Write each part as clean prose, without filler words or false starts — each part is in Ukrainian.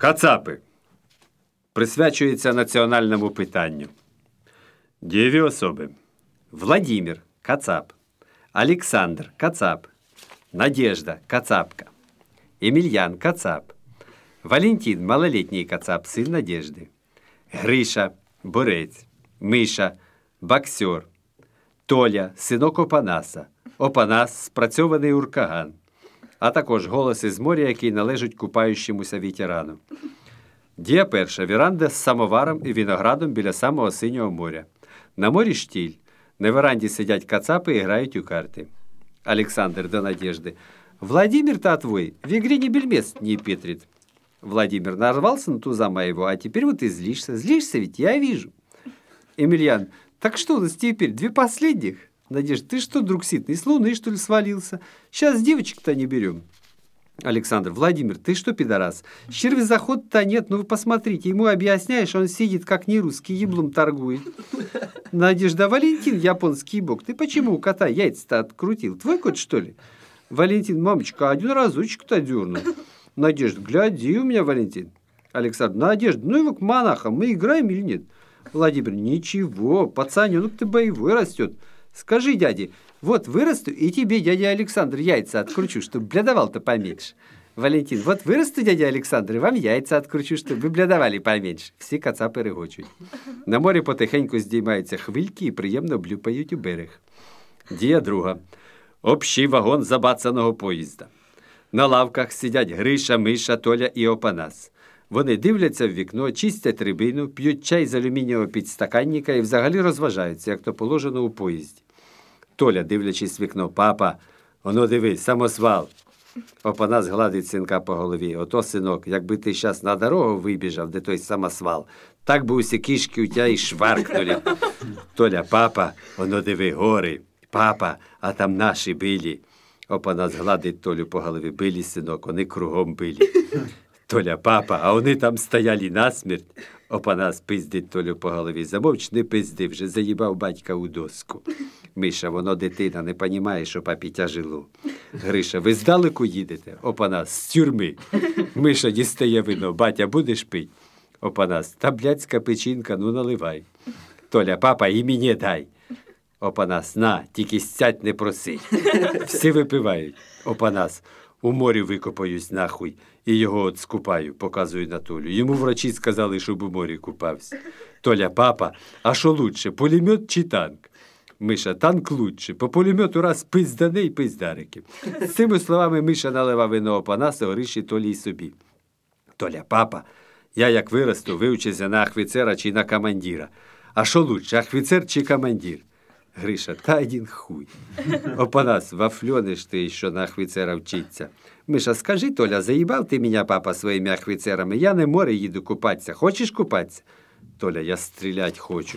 Кацапи. Присвячується національному питанню. Дієві особи. Владимир – Кацап. Олександр – Кацап. Надежда – Кацапка. Емельян – Кацап. Валентин – малолетний Кацап, сын Надежды. Гриша – Борець. Миша – боксер. Толя – синок Опанаса. Опанас – спрацьований уркаган. А також голос із моря, який належить купаючомуся ветерану. Дія перша. Віранда з самоваром і виноградом біля самого Синього моря. На морі штіль. На веранді сидять кацапи і грають у карти. Олександр до Надежды. Владимир-то твой в игре не бельмес не петрит. Владимир нарвался на туза моего, а теперь вот и злишься. Злишься ведь, я вижу. Емельян. Так что у нас теперь, 2 последних? Надежда, ты что, друг ситный, с луны, что ли, свалился? Сейчас девочек-то не берем. Александр, Владимир, ты что, пидорас? Червезаход-то нет, ну вы посмотрите, ему объясняешь, он сидит, как не русский, еблом торгует. Надежда, Валентин, японский бог, ты почему у кота яйца-то открутил? Твой кот, что ли? Валентин, мамочка, один разочек-то дернул. Надежда, гляди у меня, Валентин. Александр, Надежда, ну его к монахам, мы играем или нет? Владимир, ничего, пацаненок ты боевой растет. Скажи дяде, вот вырасту, и тебе, дядя Александр, яйца откручу, чтобы блядовал-то поменьше. Валентин, вот вырасту, дядя Александр, и вам яйца откручу, чтобы ви блядовали поменьше. Всі кацапи регочуть. На морі потихеньку здіймаються хвильки і приємно блюпають у берег. Дія друга. Общий вагон забацаного поїзда. На лавках сидять Гриша, Миша, Толя і Опанас. Вони дивляться в вікно, чистять рибину, п'ють чай з алюмінієвого підстаканника і взагалі розважаються, як то положено у поїзді. Толя, дивлячись в вікно, папа, воно дивись, самосвал. Опанас гладить синка по голові. Ото, синок, якби ти зараз на дорогу вибіжав, де той самосвал, так би усі кішки у тебе і шваркнули. Толя, папа, воно диви, гори. Папа, а там наші били. Опанас гладить Толю по голові. Били, синок, вони кругом били. Толя, папа, а вони там стояли насмерть. Опанас пиздить Толю по голові. Замовч, не пизди, вже заїбав батька у доску. Миша, воно дитина, не понімає, що папі тяжело. Гриша, ви здалеку їдете? Опанас, з тюрми. Миша дістає вино. Батя, будеш пить? Опанас, та блядська печінка, ну наливай. Толя, папа, і мені дай. Опанас, на, тільки сядь, не проси. Всі випивають. Опанас, у морі викопаюсь нахуй і його от скупаю, показую на Толю. Йому врачі сказали, щоб у морі купався. Толя, папа, а що лучше, пулемет чи танк? Миша, танк лучше, по пулемету раз пиздане й пиздарики. З цими словами Миша наливав вино Опанаса, Гриші, Толі й собі. Толя, папа, я як виросту, вивчився на ахвіцера чи на командира. А що лучше, ахвіцер чи командир? Гриша, та один хуй. Опанас, вафльониш ти, що на ахвіцера вчиться. Миша, скажи, Толя, заїбав ти мене, папа, своїми ахвіцерами? Я на море їду купатися. Хочеш купатися? Толя, я стрілять хочу.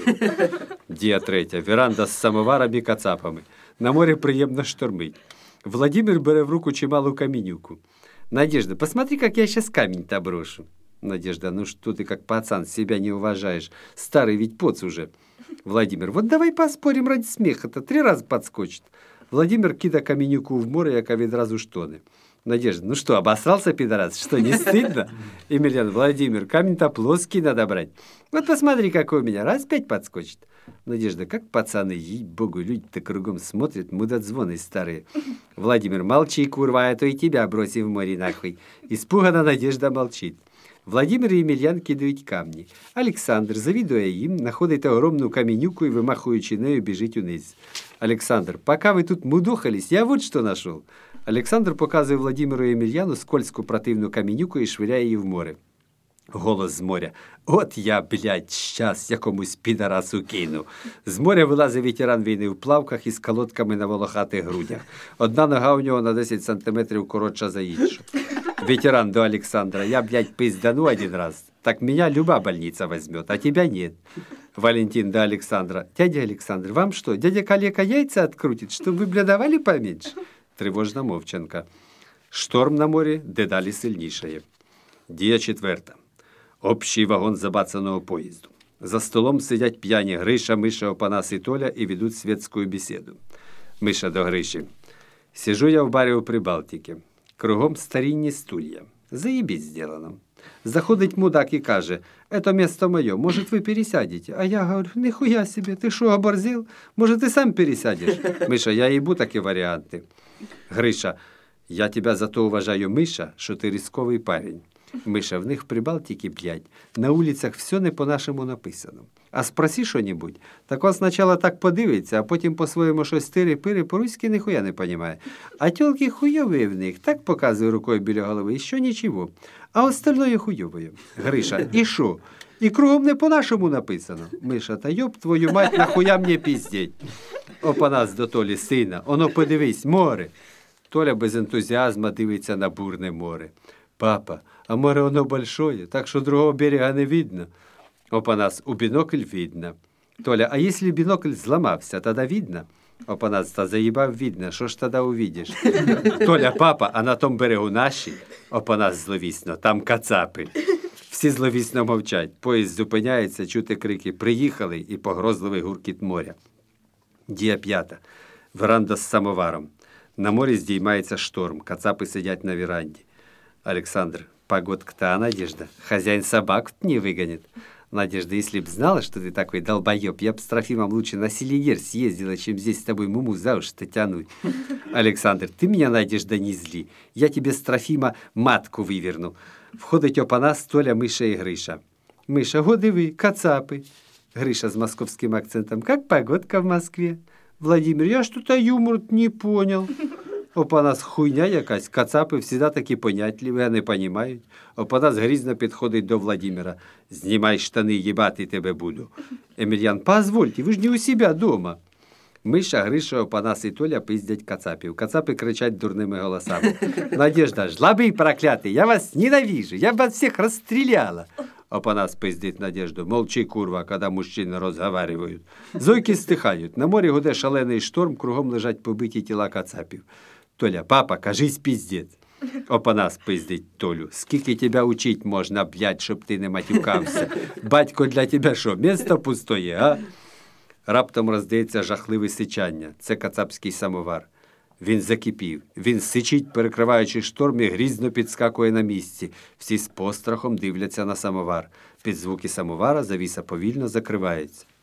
Дія третя. Віранда з самоваром і кацапами. На морі приємно штормить. Владимир бере в руку чималу каменюку. Надежда, посмотри, как я сейчас камень-то брошу. Надежда, ну что ты как пацан себя не уважаешь? Старый ведь поц уже. Владимир, вот давай поспорим ради смеха-то. 3 рази подскочит. Владимир кидає каменюку в море, яка відразу штоне. Надежда, ну что, обосрался, пидорас? Что, не стыдно? Емельян, Владимир, камень-то плоский надо брать. Вот посмотри, какой у меня. Раз 5 подскочит. Надежда, как пацаны, ей-богу, люди-то кругом смотрят, мудозвоны старые. Владимир, молчи, курва, а то и тебя бросим в море нахуй. Испуганно Надежда молчит. Владимир і Емельян кидають камні. Олександр, завідує їм, знаходить огромну каменюку і, вимахуючи нею, біжить униз. Олександр, пока ви тут мудохались, я вот що нашов. Олександр показує Владимиру і Емельяну скользку противну каменюку і швиряє її в море. Голос з моря. От я, блядь, щас якомусь підарасу кину. З моря вилазить ветеран війни в плавках із колодками на волохатих грудях. Одна нога у нього на 10 сантиметрів коротша за іншу. Ветеран до Александра. Я, блядь, пиздану 1 раз. Так меня любая больница возьмет, а тебя нет. Валентин до Александра. Дядя Александр, вам что, дядя Калека яйца открутит, чтобы вы блядовали поменьше? Тривожна мовчанка. Шторм на морі дедалі сильнішає. Дія четверта. Общий вагон забацаного поїзду. За столом сидять п'яні Гриша, Миша, Опанас і Толя і ведуть светскую беседу. Миша до Гриші. Сижу я в барі у Прибалтике. Кругом старинні стулья. Заебись сделано. Заходить мудак і каже: «Это место моє, може, ви пересядете?» А я говорю: «Ніхуя собі, ти що, оборзів? Може, ти сам пересядеш?» Миша: «Я їбу такі варіанти». Гриша: «Я тебе зато уважаю, Миша, що ти рисковий парень». Миша: «В них в Прибалтике, блядь, на улицах все не по-нашому написано. А спроси що-нибудь, так он спочатку так подивиться, а потім по-своєму щось тири-пири, по-руськи ніхуя не понімає. А тёлки хуйові в них, так показує рукою біля голови, і що нічого. А остальное хуйове». Гриша: «І що? І кругом не по-нашому написано». Миша: «Та йоб твою мать, нахуя мені піздеть?» Опанас до Толі: «Сина, оно подивись, море». Толя без ентузіазму дивиться на бурне море. «Папа, а море оно большое, так що другого берега не видно». Опанас: «У бінокль видно». Толя: «А если бінокль зламався, тоді видно?» Опанас: «Та заїбав видно, що ж тоді увидиш?» Толя: «Папа, а на том берегу наші?» Опанас зловісно: «Там кацапи». Всі зловісно мовчать. Поїзд зупиняється, чути крики: «Приїхали!» і погрозливий гуркіт моря. Дія 5. Веранда з самоваром. На морі здіймається шторм. Кацапи сидять на веранді. Александр: «Погодка-то, а Надежда? Хозяин собак не выгонит». Надежда: «Если б знала, что ты такой долбоеб, я б с Трофимом лучше на Селигер съездила, чем здесь с тобой муму за уши-то тянуть». Александр: «Ты меня, Надежда, не зли. Я тебе с Трофима матку выверну». Входить Опанас, Толя, Миша і Гриша. Миша: «Го диви, кацапи». Гриша з московським акцентом: «Как погодка в Москве?» Владимир: «Я что-то юмор не понял». Опанас: «Хуйня якась, кацапи всегда такі понятливі, а не понімають». Опанас грізно підходить до Владимира: «Знімай штани, їбати тебе буду». Емельян: «Позвольте, ви ж не у себе дома». Миша, Гриша, Опанас і Толя пиздять кацапів. Кацапи кричать дурними голосами: «Надежда, жлобы проклятые, я вас ненавижу, я вас всех расстреляла». Опанас пиздить Надежду: «Молчи, курва, когда мужчины разговаривают». Зойки стихають. На морі гуде шалений шторм, кругом лежать побиті тіла кацапів. Толя: «Папа, кажись, пиздець». Опанас пиздить Толю: «Скільки тебе учить можна, блядь, щоб ти не матюкався? Батько для тебе що, місто пустоє, а?» Раптом роздається жахливе сичання. Це кацапський самовар. Він закипів. Він сичить, перекриваючи шторм, і грізно підскакує на місці. Всі з пострахом дивляться на самовар. Під звуки самовара завіса повільно закривається.